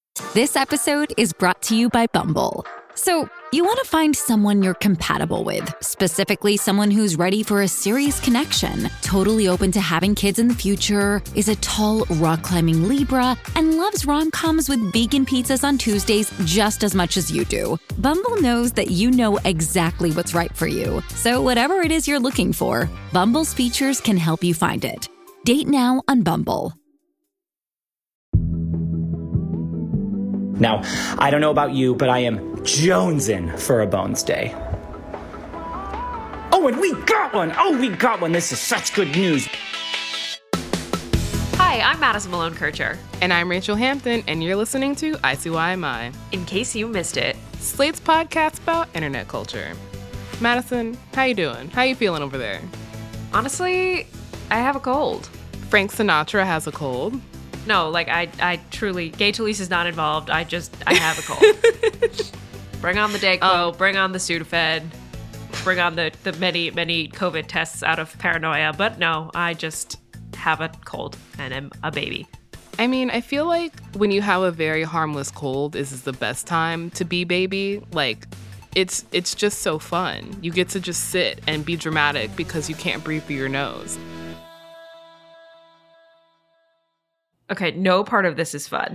This episode is brought to you by Bumble. So, you want to find someone you're compatible with, specifically someone who's ready for a serious connection, totally open to having kids in the future, is a tall, rock-climbing Libra, and loves rom-coms with vegan pizzas on Tuesdays just as much as you do. Bumble knows that you know exactly what's right for you. So whatever it is you're looking for, Bumble's features can help you find it. Date now on Bumble. Now, I don't know about you, but I am jonesing for a Bones Day. Oh, and we got one! Oh, we got one! This is such good news. Hi, I'm Madison Malone Kircher. And I'm Rachel Hampton, and you're listening to ICYMI. In case you missed it. Slate's podcast about internet culture. Madison, how you doing? How you feeling over there? Honestly, I have a cold. Frank Sinatra has a cold. No, like, I truly, Gay Talese is not involved. I have a cold. Bring on the Dayquil, bring on the Sudafed, bring on the many, many COVID tests out of paranoia. But no, I just have a cold and am a baby. I mean, I feel like when you have a very harmless cold, this is the best time to be baby. Like, it's just so fun. You get to just sit and be dramatic because you can't breathe through your nose. Okay, no part of this is fun.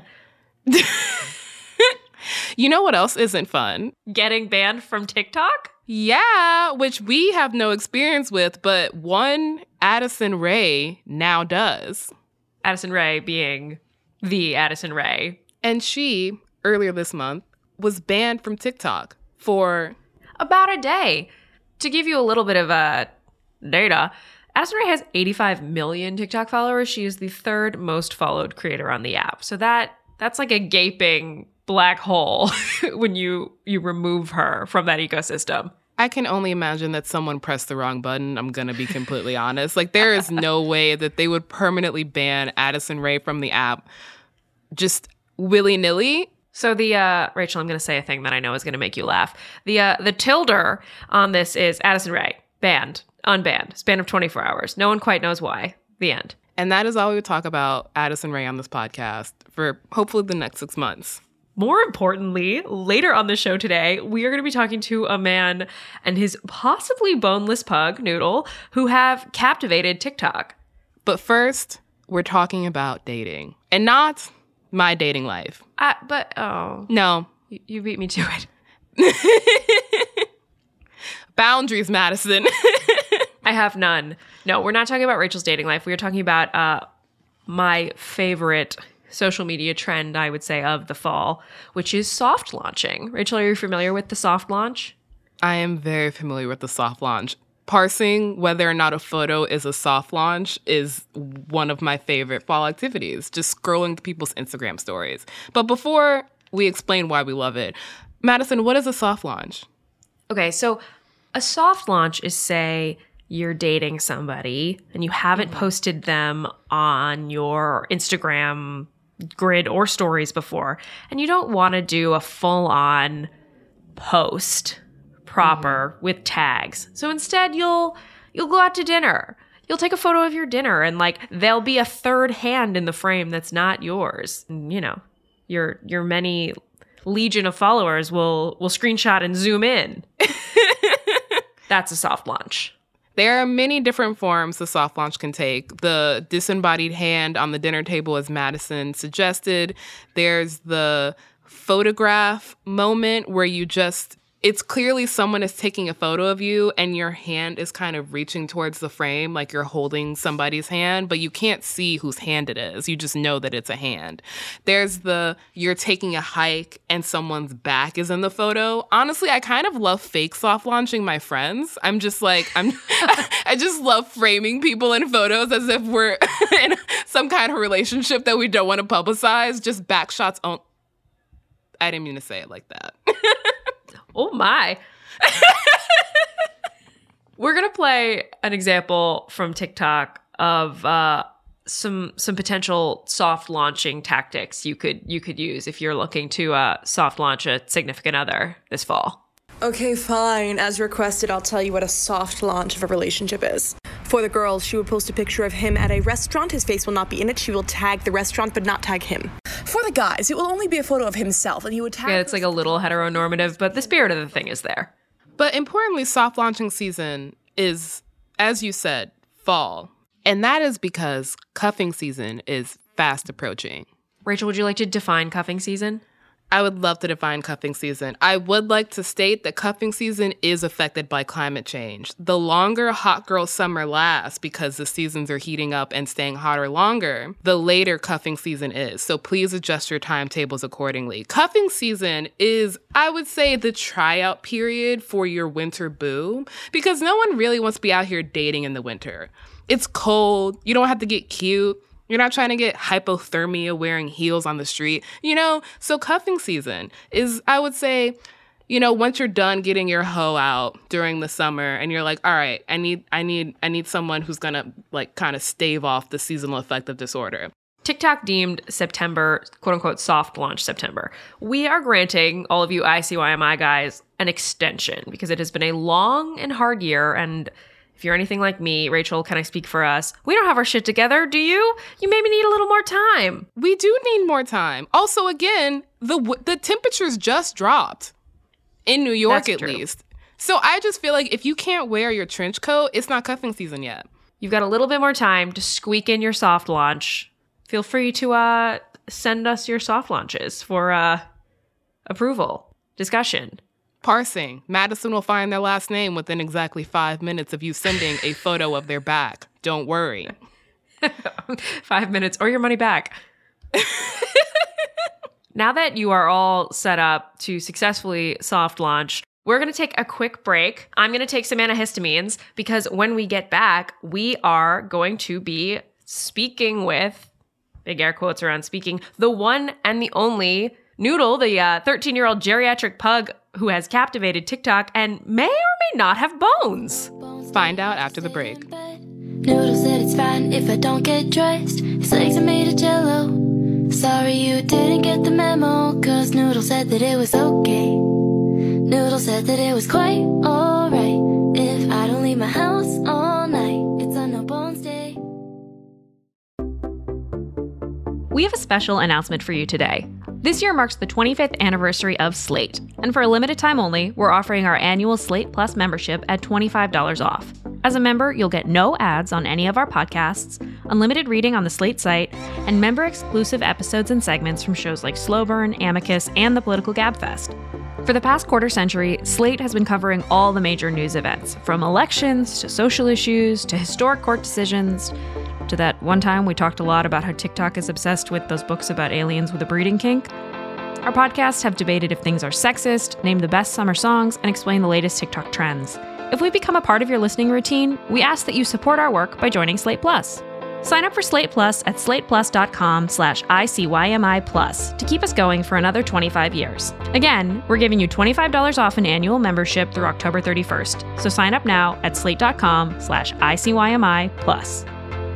You know what else isn't fun? Getting banned from TikTok? Yeah, which we have no experience with, but one Addison Rae now does. Addison Rae being the Addison Rae. And she, earlier this month, was banned from TikTok for about a day. To give you a little bit of data, Addison Rae has 85 million TikTok followers. She is the third most followed creator on the app. So that's like a gaping black hole when you remove her from that ecosystem. I can only imagine that someone pressed the wrong button. I'm going to be completely honest. Like, there is no way that they would permanently ban Addison Rae from the app just willy-nilly. So Rachel, I'm going to say a thing that I know is going to make you laugh. The tilde on this is Addison Rae, banned. Unbanned. Span of 24 hours. No one quite knows why. The end. And that is all we would talk about Addison Rae on this podcast for hopefully the next 6 months. More importantly, later on the show today, we are going to be talking to a man and his possibly boneless pug, Noodle, who have captivated TikTok. But first, we're talking about dating. And not my dating life. No. You beat me to it. Boundaries, Madison. I have none. No, we're not talking about Rachel's dating life. We are talking about my favorite social media trend, I would say, of the fall, which is soft launching. Rachel, are you familiar with the soft launch? I am very familiar with the soft launch. Parsing whether or not a photo is a soft launch is one of my favorite fall activities, just scrolling people's Instagram stories. But before we explain why we love it, Madison, what is a soft launch? Okay, so a soft launch is, say, you're dating somebody and you haven't posted them on your Instagram grid or stories before, and you don't want to do a full-on post proper with tags. So instead, you'll go out to dinner. You'll take a photo of your dinner, and like there'll be a third hand in the frame that's not yours. And, you know, your many legion of followers will screenshot and zoom in. That's a soft launch. There are many different forms the soft launch can take. The disembodied hand on the dinner table, as Madison suggested. There's the photograph moment where it's clearly someone is taking a photo of you and your hand is kind of reaching towards the frame, like you're holding somebody's hand, but you can't see whose hand it is. You just know that it's a hand. There's you're taking a hike and someone's back is in the photo. Honestly, I kind of love fake soft launching my friends. I just love framing people in photos as if we're in some kind of relationship that we don't want to publicize. Just back shots on. I didn't mean to say it like that. Oh my. We're going to play an example from TikTok of some potential soft launching tactics you could use if you're looking to soft launch a significant other this fall. Okay, fine. As requested, I'll tell you what a soft launch of a relationship is. For the girl, she would post a picture of him at a restaurant. His face will not be in it. She will tag the restaurant, but not tag him. For the guys, it will only be a photo of himself, and he would tag... Yeah, it's like a little heteronormative, but the spirit of the thing is there. But importantly, soft launching season is, as you said, fall. And that is because cuffing season is fast approaching. Rachel, would you like to define cuffing season? I would love to define cuffing season. I would like to state that cuffing season is affected by climate change. The longer hot girl summer lasts because the seasons are heating up and staying hotter longer, the later cuffing season is. So please adjust your timetables accordingly. Cuffing season is, I would say, the tryout period for your winter boo, because no one really wants to be out here dating in the winter. It's cold. You don't have to get cute. You're not trying to get hypothermia wearing heels on the street, So cuffing season is, I would say, once you're done getting your hoe out during the summer and you're like, all right, I need someone who's gonna like kind of stave off the seasonal affective disorder. TikTok deemed September, quote unquote, soft launch September. We are granting all of you ICYMI guys an extension because it has been a long and hard year. And if you're anything like me, Rachel, can I speak for us? We don't have our shit together, do you? You maybe need a little more time. We do need more time. Also, again, the temperatures just dropped in New York. That's at true. Least. So I just feel like if you can't wear your trench coat, it's not cuffing season yet. You've got a little bit more time to squeak in your soft launch. Feel free to send us your soft launches for approval, discussion. Parsing. Madison will find their last name within exactly 5 minutes of you sending a photo of their back. Don't worry. 5 minutes or your money back. Now that you are all set up to successfully soft launch, we're going to take a quick break. I'm going to take some antihistamines because when we get back, we are going to be speaking with, big air quotes around speaking, the one and the only Noodle, the 13-year-old geriatric pug who has captivated TikTok and may or may not have bones. Find out after the break. Noodle said it's fine if I don't get dressed. His legs are made of jello. Sorry you didn't get the memo, cause Noodle said that it was okay. Noodle said that it was quite alright if I don't leave my house all night. It's a no bones day. We have a special announcement for you today. This year marks the 25th anniversary of Slate, and for a limited time only, we're offering our annual Slate Plus membership at $25 off. As a member, you'll get no ads on any of our podcasts, unlimited reading on the Slate site, and member-exclusive episodes and segments from shows like Slow Burn, Amicus, and the Political Gabfest. For the past quarter century, Slate has been covering all the major news events, from elections to social issues to historic court decisions, to that one time we talked a lot about how TikTok is obsessed with those books about aliens with a breeding kink. Our podcasts have debated if things are sexist, named the best summer songs, and explain the latest TikTok trends. If we become a part of your listening routine, we ask that you support our work by joining Slate Plus. Sign up for Slate Plus at slateplus.com/ICYMI Plus to keep us going for another 25 years. Again, we're giving you $25 off an annual membership through October 31st. So sign up now at slate.com/ICYMI Plus.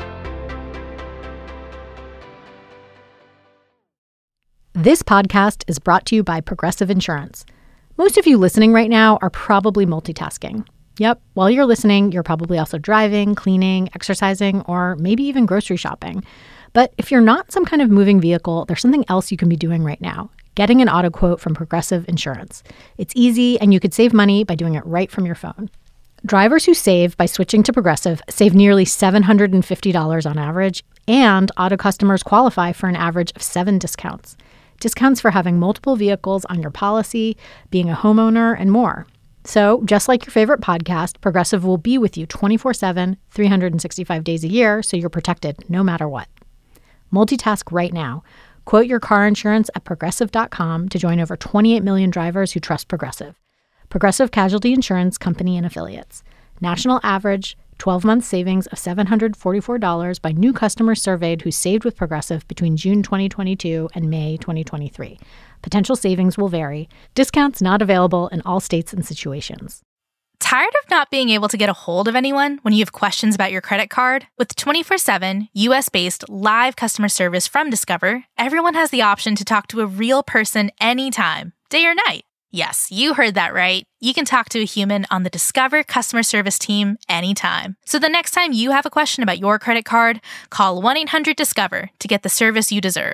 This podcast is brought to you by Progressive Insurance. Most of you listening right now are probably multitasking. Yep, while you're listening, you're probably also driving, cleaning, exercising, or maybe even grocery shopping. But if you're not some kind of moving vehicle, there's something else you can be doing right now. Getting an auto quote from Progressive Insurance. It's easy, and you could save money by doing it right from your phone. Drivers who save by switching to Progressive save nearly $750 on average, and auto customers qualify for an average of 7 discounts. Discounts for having multiple vehicles on your policy, being a homeowner, and more. So, just like your favorite podcast, Progressive will be with you 24/7, 365 days a year, so you're protected no matter what. Multitask right now. Quote your car insurance at Progressive.com to join over 28 million drivers who trust Progressive. Progressive Casualty Insurance Company and Affiliates. National average 12-month savings of $744 by new customers surveyed who saved with Progressive between June 2022 and May 2023. Potential savings will vary. Discounts not available in all states and situations. Tired of not being able to get a hold of anyone when you have questions about your credit card? With 24/7 U.S.-based live customer service from Discover, everyone has the option to talk to a real person anytime, day or night. Yes, you heard that right. You can talk to a human on the Discover customer service team anytime. So the next time you have a question about your credit card, call 1-800-DISCOVER to get the service you deserve.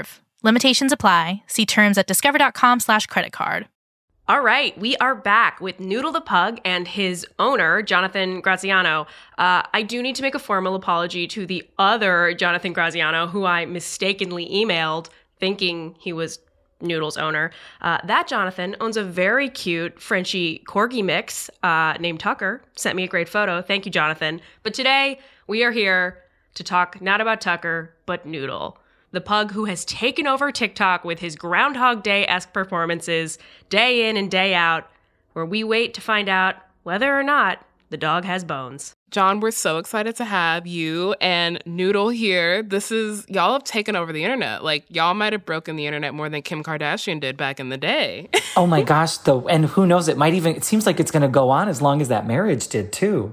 Limitations apply. See terms at discover.com/creditcard. All right, we are back with Noodle the Pug and his owner, Jonathan Graziano. I do need to make a formal apology to the other Jonathan Graziano, who I mistakenly emailed thinking he was Noodle's owner. That Jonathan owns a very cute Frenchie Corgi mix named Tucker. Sent me a great photo. Thank you, Jonathan. But today, we are here to talk not about Tucker, but Noodle, the pug who has taken over TikTok with his Groundhog Day-esque performances day in and day out, where we wait to find out whether or not the dog has bones. John, we're so excited to have you and Noodle here. Y'all have taken over the internet. Like, y'all might have broken the internet more than Kim Kardashian did back in the day. Oh my gosh, though. And who knows, it seems like it's going to go on as long as that marriage did too.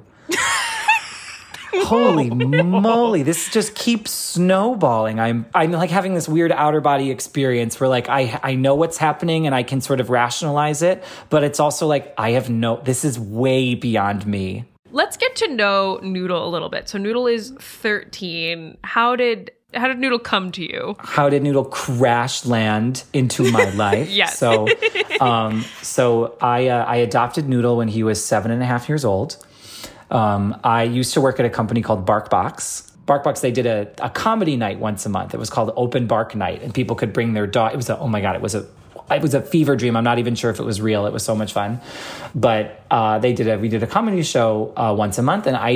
Holy moly, this just keeps snowballing. I'm like having this weird outer body experience where like I know what's happening and I can sort of rationalize it, but it's also like this is way beyond me. Let's get to know Noodle a little bit. So Noodle is 13. How did Noodle come to you? How did Noodle crash land into my life? Yes. So I adopted Noodle when he was 7.5 years old. I used to work at a company called BarkBox. BarkBox, they did a comedy night once a month. It was called Open Bark Night, and people could bring their dog. It was a fever dream. I'm not even sure if it was real. It was so much fun. But we did a comedy show once a month, and I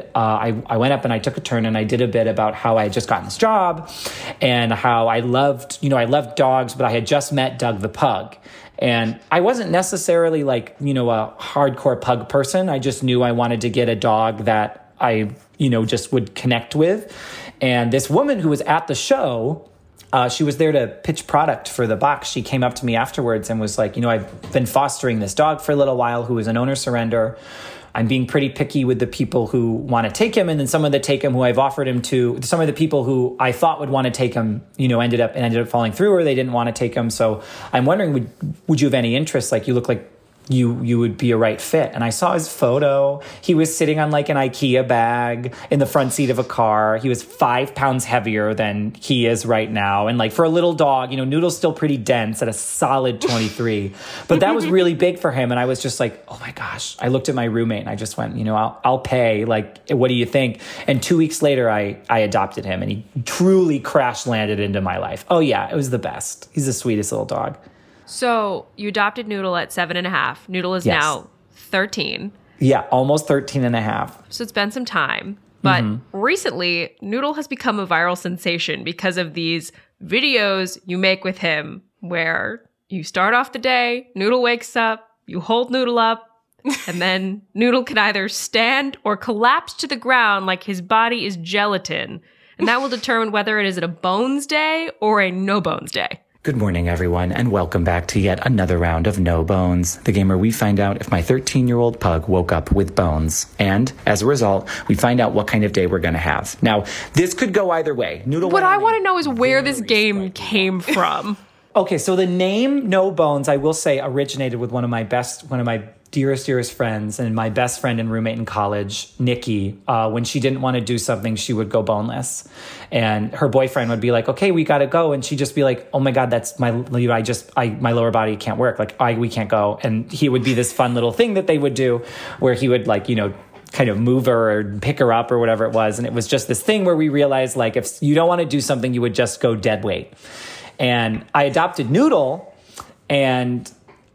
went up and I took a turn and I did a bit about how I had just gotten this job and how I loved dogs, but I had just met Doug the pug. And I wasn't necessarily like, a hardcore pug person. I just knew I wanted to get a dog that I, just would connect with. And this woman who was at the show, she was there to pitch product for the box. She came up to me afterwards and was like, I've been fostering this dog for a little while who is an owner surrender. I'm being pretty picky with the people who want to take him. And then some of the take him who I've offered him to, some of the people who I thought would want to take him, ended up falling through, or they didn't want to take him. So I'm wondering, would you have any interest? Like, you look like you would be a right fit. And I saw his photo. He was sitting on like an IKEA bag in the front seat of a car. He was 5 pounds heavier than he is right now. And like for a little dog, Noodle's still pretty dense at a solid 23. But that was really big for him. And I was just like, oh my gosh. I looked at my roommate and I just went, I'll pay. Like, what do you think? And 2 weeks later, I adopted him and he truly crash landed into my life. Oh yeah, it was the best. He's the sweetest little dog. So you adopted Noodle at 7.5. Noodle is now 13. Yeah, almost 13 and a half. So it's been some time. But recently, Noodle has become a viral sensation because of these videos you make with him where you start off the day, Noodle wakes up, you hold Noodle up, and then Noodle can either stand or collapse to the ground like his body is gelatin. And that will determine whether it is a bones day or a no bones day. Good morning, everyone, and welcome back to yet another round of No Bones, the game where we find out if my 13-year-old pug woke up with bones. And, as a result, we find out what kind of day we're going to have. Now, this could go either way. What I want to know is where this game came from. Okay, so the name No Bones, I will say, originated with one of my dearest friends and my best friend and roommate in college, Nikki. When she didn't want to do something, she would go boneless. And her boyfriend would be like, okay, we got to go. And she'd just be like, oh my God, that's my lower body can't work. Like, we can't go. And he would be this fun little thing that they would do where he would kind of move her or pick her up or whatever it was. And it was just this thing where we realized, like, if you don't want to do something, you would just go dead weight. And I adopted Noodle, and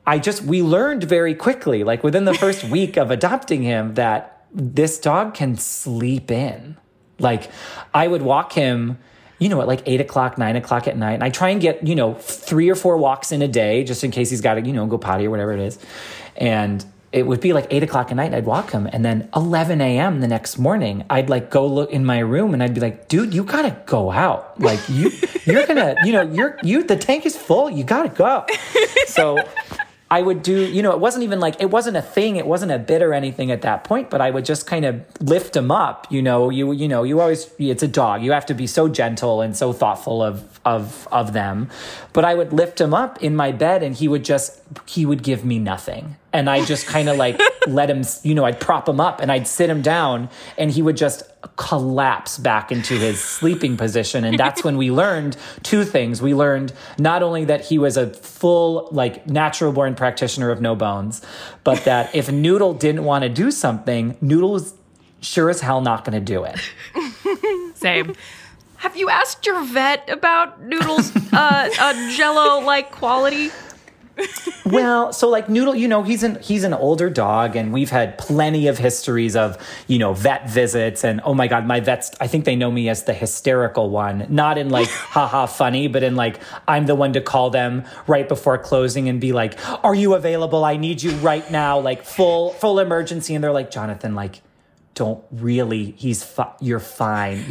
we learned very quickly, like within the first week of adopting him, that this dog can sleep in. Like, I would walk him, at like 8 o'clock, 9 o'clock at night. And I try and get, 3 or 4 walks in a day, just in case he's got to, go potty or whatever it is. And it would be like 8 o'clock at night and I'd walk him. And then 11 a.m. the next morning, I'd like go look in my room and I'd be like, dude, you got to go out. Like, you're going to, the tank is full. You got to go. So I would do, it wasn't even like, it wasn't a thing. It wasn't a bit or anything at that point, but I would just kind of lift him up. You always, it's a dog. You have to be so gentle and so thoughtful of them. But I would lift him up in my bed and he would give me nothing. And I just kind of like let him, I'd prop him up and I'd sit him down and he would just collapse back into his sleeping position. And that's when we learned two things. We learned not only that he was a full, like, natural born practitioner of no bones, but that if Noodle didn't want to do something, Noodle was sure as hell not going to do it. Same. Have you asked your vet about Noodle's Jell-O-like quality? Well, so like Noodle, he's an older dog, and we've had plenty of histories of, vet visits. And oh my God, my vets, I think they know me as the hysterical one, not in like, haha, funny, but in like, I'm the one to call them right before closing and be like, are you available? I need you right now, like full emergency. And they're like, Jonathan, like, don't really, you're fine.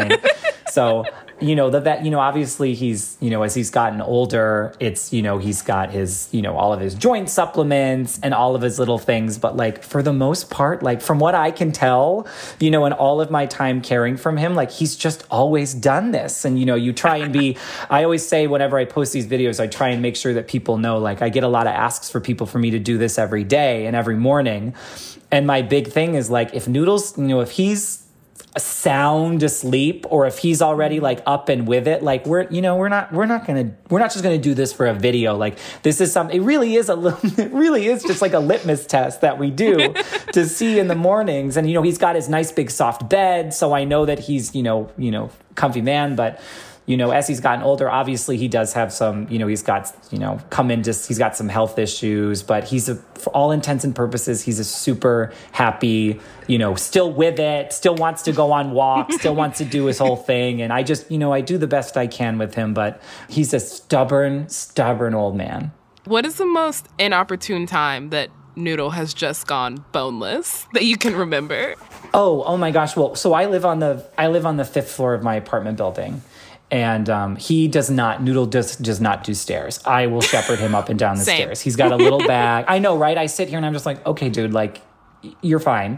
So, the vet, obviously he's, as he's gotten older, it's, he's got his, all of his joint supplements and all of his little things. But like, for the most part, like from what I can tell, in all of my time caring from him, like he's just always done this. And, you try and be, I always say whenever I post these videos, I try and make sure that people know, like I get a lot of asks for people for me to do this every day and every morning. And my big thing is like, if Noodles, if he's sound asleep or if he's already like up and with it, like we're not just gonna do this for a video. Like this is something, it really is just like a litmus test that we do to see in the mornings. And he's got his nice big soft bed, so I know that he's comfy man. But as he's gotten older, obviously he does have some, he's got, he's got some health issues, but for all intents and purposes, he's a super happy, still with it, still wants to go on walks, still wants to do his whole thing. And I just, I do the best I can with him, but he's a stubborn old man. What is the most inopportune time that Noodle has just gone boneless that you can remember? Oh my gosh. Well, so I live on the fifth floor of my apartment building. And Noodle does not do stairs. I will shepherd him up and down the stairs. He's got a little bag. I know, right? I sit here and I'm just like, okay, dude, like, you're fine.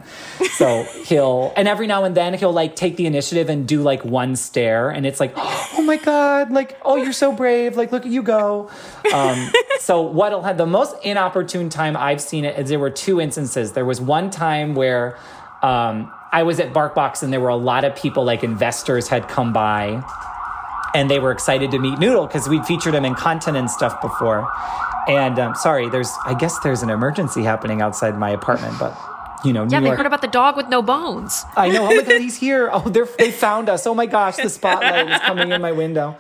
So and every now and then he'll like take the initiative and do like one stair. And it's like, oh my God, like, oh, you're so brave. Like, look at you go. So what'll have the most inopportune time I've seen it is there were two instances. There was one time where I was at BarkBox and there were a lot of people, like investors had come by. And they were excited to meet Noodle because we'd featured him in content and stuff before. And I guess there's an emergency happening outside my apartment, but New York. They heard about the dog with no bones. I know. Oh my God, he's here. Oh, they found us. Oh my gosh, the spotlight is coming in my window.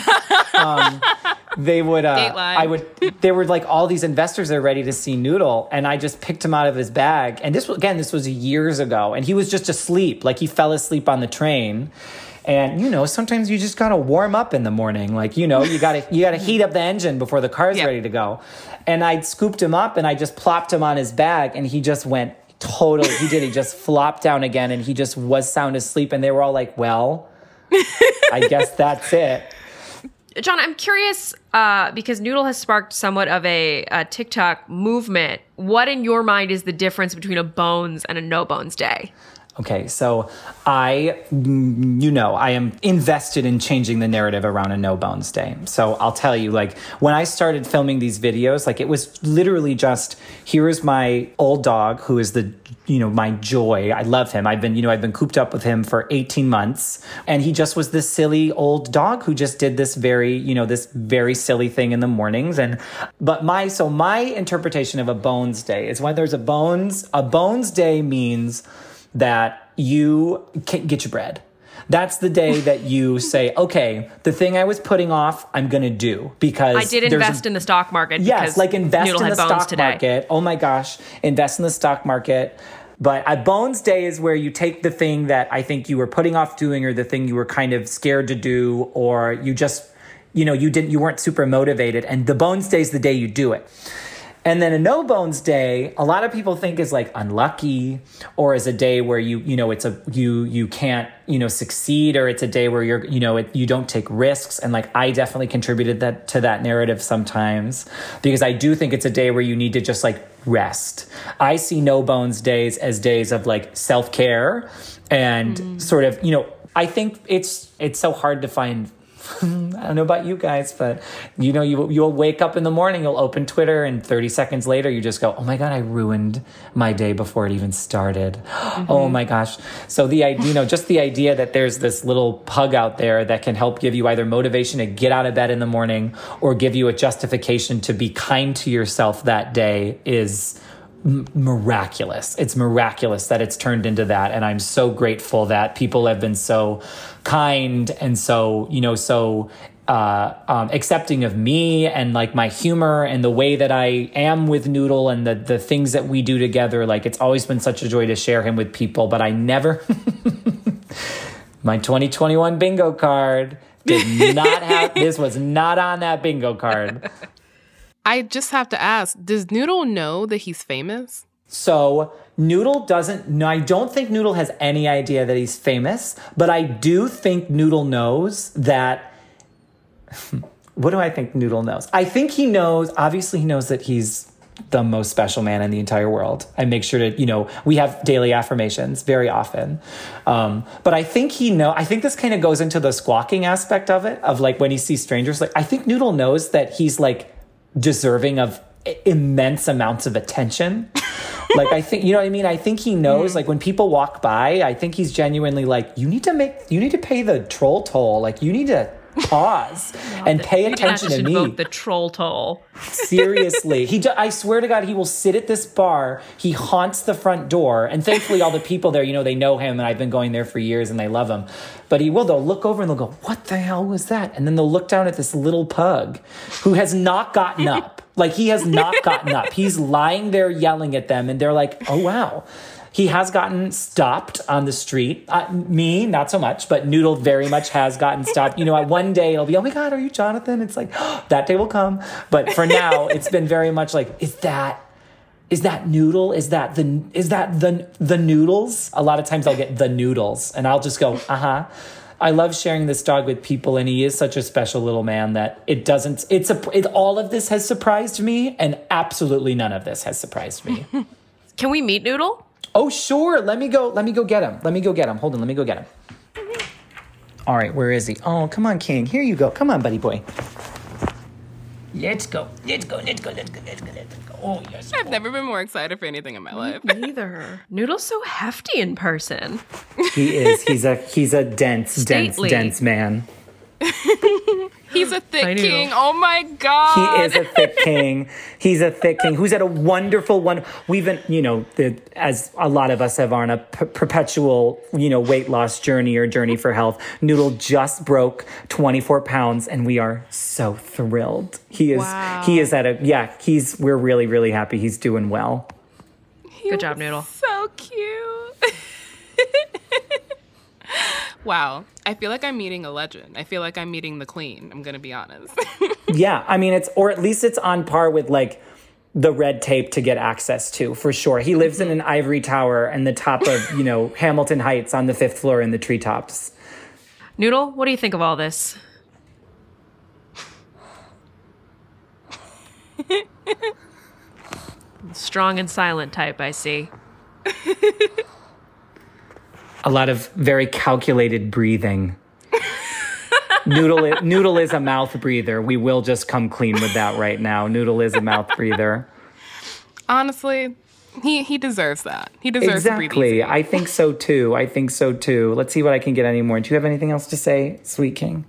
There were like all these investors that are ready to see Noodle, and I just picked him out of his bag. And this was years ago, and he was just asleep. Like he fell asleep on the train. And, sometimes you just got to warm up in the morning. Like, you got to heat up the engine before the car's ready to go. And I scooped him up and I just plopped him on his bag and he just went he just flopped down again and he just was sound asleep. And they were all like, well, I guess that's it. John, I'm curious, because Noodle has sparked somewhat of a TikTok movement. What in your mind is the difference between a bones and a no bones day? Okay, so I am invested in changing the narrative around a no bones day. So I'll tell you, like, when I started filming these videos, like, it was literally just, here is my old dog who is my joy. I love him. I've been cooped up with him for 18 months. And he just was this silly old dog who just did this very silly thing in the mornings. But my interpretation of a bones day is when there's a bones day means that you can get your bread. That's the day that you say, okay, the thing I was putting off, I'm going to do because I did invest in the stock market. Yes, like invest in the stock market. Oh my gosh, invest in the stock market. But a bones day is where you take the thing that I think you were putting off doing or the thing you were kind of scared to do or you just, you weren't super motivated. And the bones day is the day you do it. And then a no bones day, a lot of people think is like unlucky or is a day where you can't, succeed, or it's a day where you don't take risks. And like, I definitely contributed to that narrative sometimes because I do think it's a day where you need to just like rest. I see no bones days as days of like self-care and sort of, I think it's so hard to find I don't know about you guys, but you'll wake up in the morning, you'll open Twitter, and 30 seconds later, you just go, oh my God, I ruined my day before it even started. Oh my gosh. So the idea, just the idea that there's this little pug out there that can help give you either motivation to get out of bed in the morning or give you a justification to be kind to yourself that day is miraculous. It's miraculous that it's turned into that. And I'm so grateful that people have been so kind and so, accepting of me and like my humor and the way that I am with Noodle and the things that we do together. Like, it's always been such a joy to share him with people, but I never, my 2021 bingo card did not have, this was not on that bingo card. I just have to ask, does Noodle know that he's famous? So Noodle doesn't, I don't think Noodle has any idea that he's famous, but I do think Noodle knows that, what do I think Noodle knows? I think he knows, obviously he knows that he's the most special man in the entire world. I make sure to, we have daily affirmations very often. But I think I think this kind of goes into the squawking aspect of it, of like when he sees strangers, like I think Noodle knows that he's like, deserving of immense amounts of attention. Like, I think, you know what I mean? I think he knows, like, when people walk by, I think he's genuinely like, you need to pay the troll toll. Like, you need to pause and pay attention to me. The troll toll. Seriously. I swear to God, he will sit at this bar. He haunts the front door. And thankfully, all the people there, they know him. And I've been going there for years and they love him. But they'll look over and they'll go, what the hell was that? And then they'll look down at this little pug who has not gotten up. Like, he has not gotten up. He's lying there yelling at them. And they're like, oh, wow. He has gotten stopped on the street. Me, not so much, but Noodle very much has gotten stopped. One day it'll be, oh my God, are you Jonathan? It's like, that day will come. But for now, it's been very much like, is that Noodle? Is that the Noodles? A lot of times I'll get the Noodles and I'll just go, uh-huh. I love sharing this dog with people, and he is such a special little man that all of this has surprised me, and absolutely none of this has surprised me. Can we meet Noodle? Oh, sure. Let me go get him. Hold on. Let me go get him. All right. Where is he? Oh, come on, King. Here you go. Come on, buddy boy. Let's go. Oh, yes. I've never been more excited for anything in my life. Neither. Noodle's so hefty in person. He is. He's a dense man. He's a thick king. Oh my God. He is a thick king. He's a thick king who's had a wonderful one. We've been, as a lot of us have on a perpetual, weight loss journey or journey for health. Noodle just broke 24 pounds and we are so thrilled. We're really, really happy. He's doing well. Good job, Noodle. So cute. Wow. I feel like I'm meeting a legend. I feel like I'm meeting the queen. I'm going to be honest. Yeah. I mean, or at least it's on par with like the red tape to get access to, for sure. He lives in an ivory tower and the top of, Hamilton Heights on the 5th floor in the treetops. Noodle, what do you think of all this? Strong and silent type, I see. A lot of very calculated breathing. Noodle is a mouth breather. We will just come clean with that right now. Noodle is a mouth breather. Honestly, he deserves that. He deserves to breathe easy. I think so too. Let's see what I can get anymore. Do you have anything else to say, Sweet King?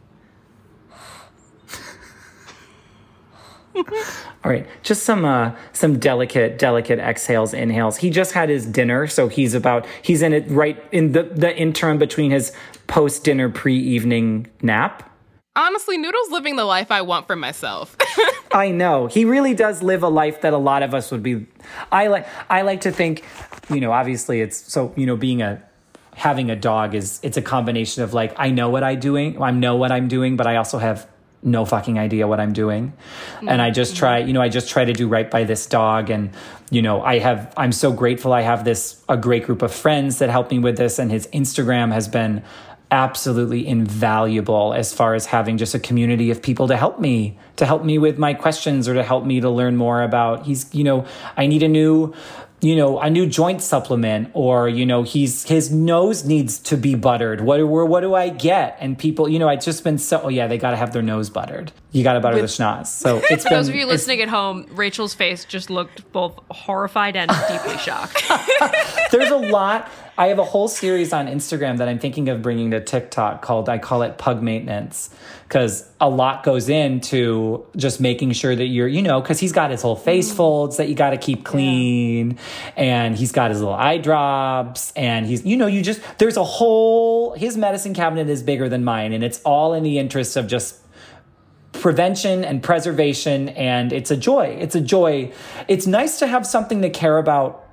All right, just some delicate exhales, inhales. He just had his dinner, so he's in it right in the interim between his post-dinner pre-evening nap. Honestly, Noodle's living the life I want for myself. I know. He really does live a life that a lot of us would be. I like to think, obviously it's so, having a dog it's a combination of like, I know what I'm doing, but I also have no fucking idea what I'm doing. And I just try to do right by this dog. And, I'm so grateful I have a great group of friends that help me with this. And his Instagram has been absolutely invaluable as far as having just a community of people to help me with my questions or to help me to learn more about, I need a new a new joint supplement, or, his nose needs to be buttered. What do I get? And people, it's just been they got to have their nose buttered. You got to butter the schnoz. So it's For those of you listening at home, Rachel's face just looked both horrified and deeply shocked. There's a lot. I have a whole series on Instagram that I'm thinking of bringing to TikTok I call it Pug Maintenance, because a lot goes into just making sure that you're, because he's got his whole face folds that you got to keep clean, and he's got his little eye drops, and he's, there's a whole, his medicine cabinet is bigger than mine, and it's all in the interest of just prevention and preservation, and it's a joy. It's a joy. It's nice to have something to care about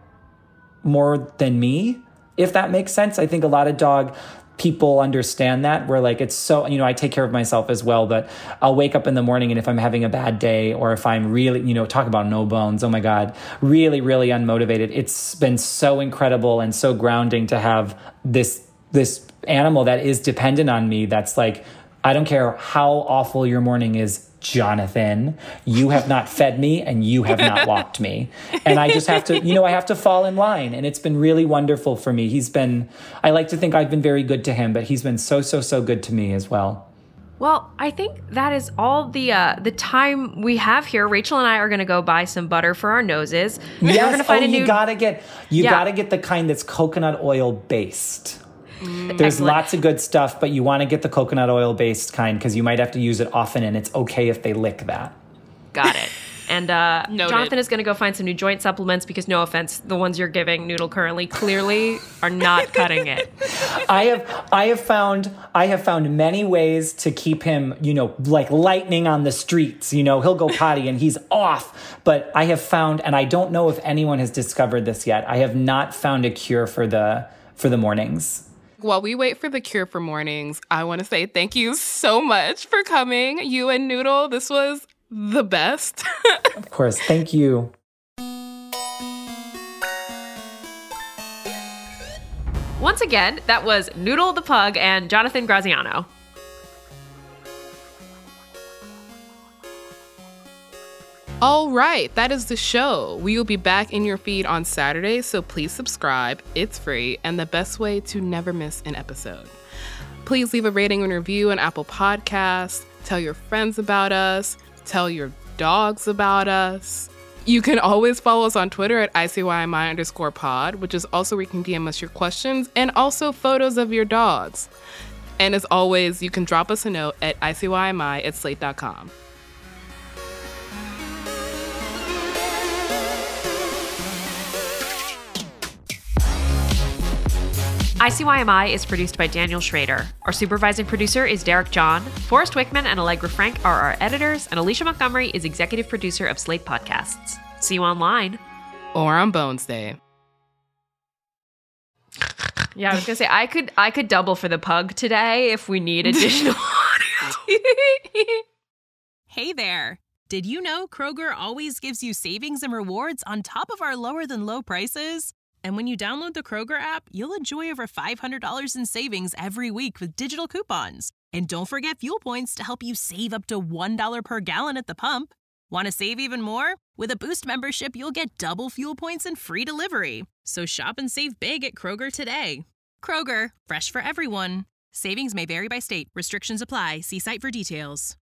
more than me, if that makes sense. I think a lot of dog people understand that. We're like, it's so, I take care of myself as well, but I'll wake up in the morning, and if I'm having a bad day, or if I'm really, talk about no bones, oh my God, really, really unmotivated. It's been so incredible and so grounding to have this animal that is dependent on me. That's like, I don't care how awful your morning is, Jonathan, you have not fed me and you have not walked me. And I just have to, I have to fall in line. And it's been really wonderful for me. I like to think I've been very good to him, but he's been so, so, so good to me as well. Well, I think that is all the time we have here. Rachel and I are going to go buy some butter for our noses. Yes. We're going to find you gotta get the kind that's coconut oil based. There's Excellent. Lots of good stuff, but you want to get the coconut oil based kind, because you might have to use it often, and it's okay if they lick that. Got it. And Jonathan is going to go find some new joint supplements, because, no offense, the ones you're giving Noodle currently clearly are not cutting it. I have found many ways to keep him, like lightning on the streets. He'll go potty and he's off. But I have found, and I don't know if anyone has discovered this yet, I have not found a cure for the mornings. While we wait for the cure for mornings, I want to say thank you so much for coming, you and Noodle. This was the best. Of course. Thank you. Once again, that was Noodle the Pug and Jonathan Graziano. All right, that is the show. We will be back in your feed on Saturday, so please subscribe. It's free and the best way to never miss an episode. Please leave a rating and review on Apple Podcasts. Tell your friends about us. Tell your dogs about us. You can always follow us on Twitter at ICYMI_pod, which is also where you can DM us your questions and also photos of your dogs. And as always, you can drop us a note at ICYMI@slate.com. ICYMI is produced by Daniel Schrader. Our supervising producer is Derek John. Forrest Wickman and Allegra Frank are our editors, and Alicia Montgomery is executive producer of Slate Podcasts. See you online. Or on Bones Day. Yeah, I was going to say, I could double for the pug today if we need additional audio. Hey there. Did you know Kroger always gives you savings and rewards on top of our lower than low prices? And when you download the Kroger app, you'll enjoy over $500 in savings every week with digital coupons. And don't forget fuel points to help you save up to $1 per gallon at the pump. Want to save even more? With a Boost membership, you'll get double fuel points and free delivery. So shop and save big at Kroger today. Kroger, fresh for everyone. Savings may vary by state. Restrictions apply. See site for details.